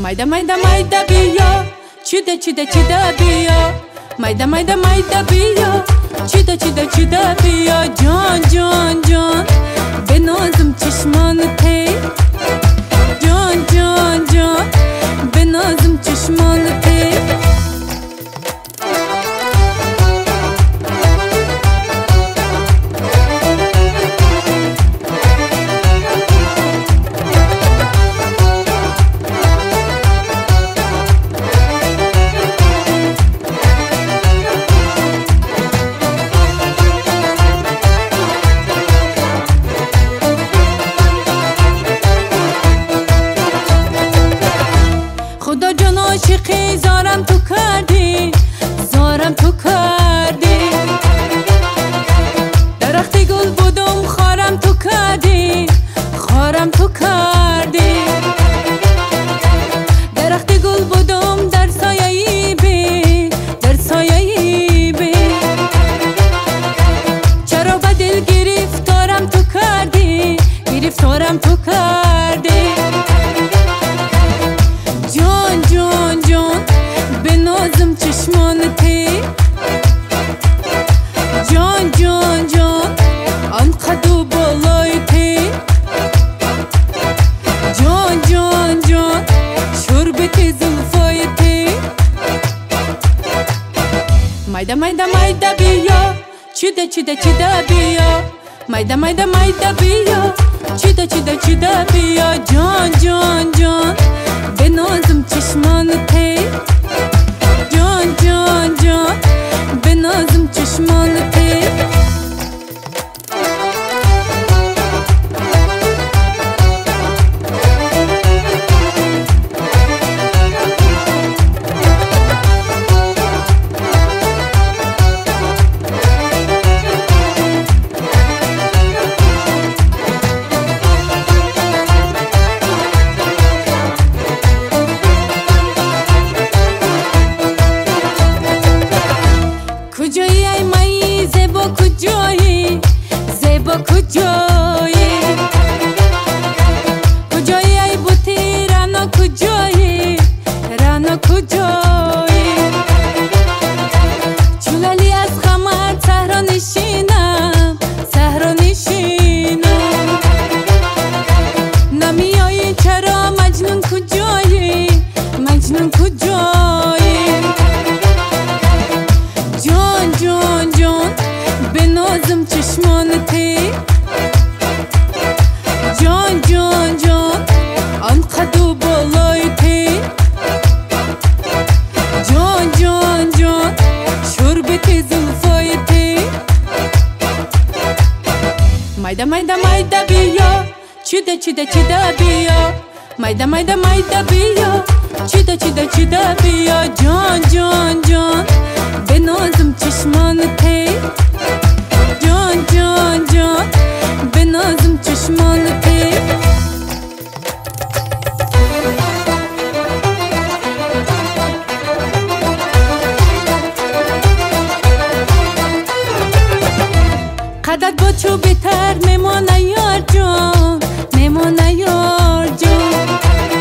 Mayda mayda mayda biyo Çida çida çida biyo Mayda mayda mayda biyo Çida çida çida biyo Can can can Benazım çişmanı tey Can can can Benazım çişmanı tey خدا جان عاشقی زارم تو کردی زارم تو کردی درختی گل بودم خارم تو کردی خارم تو کردی درختی گل بودم در سایه‌ای بی در سایه‌ای بی چرا به دل گرفتارم تو کردی گرفتارم تو کردی جان جان جان به نازم چشمانتی جان جان جان آنقدر بالایتی جان جان جان شربت زلفایتی mayda mayda mayda biyo çida çida çida biyo mayda mayda mayda biyo çida çida çida biyo can can can Benazım çişmanı tey Can can can Benazım çişmanı tey کجایی ای مایی زیبا کجایی زیبا کجایی کجایی ای بوتی رانا کجایی رانا کجایی چولالی از خمر صحرا نشینم صحرا نشینم نمیایی چرا مجنون کجایی مجنون کجایی جان جان جان به نازم چشمانتی جان جان جان آنقدر بالایتی جان جان جان شربت زلفایتی mayda mayda mayda biyo çida çida çida biyo mayda mayda mayda biyo çida çida çida biyo can can can Benazım çişmanı tey Can can can Benazım çişmanı tey قدر با چو بهتر میمانه یار جان میمانه یار جان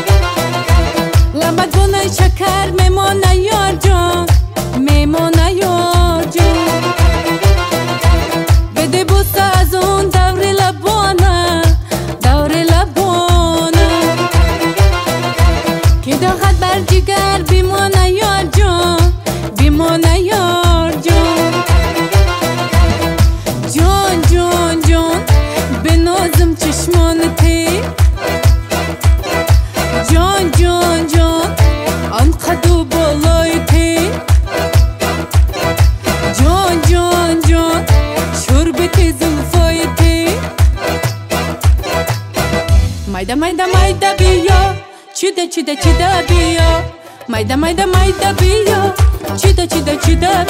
لبت بونه شکر میمانه یار جان میمانه یار جان بده بوسه از اون دور لبانه که داغت بر جگر بیمانه یار جان بیمانه یار جان جان جان جان به نازم چشمانتی جان جان جان آنقدر بالایتی جان جان جان شربت زلفایتی mayda mayda mayda biyo çida çida çida biyo mayda mayda mayda biyo çida çida çida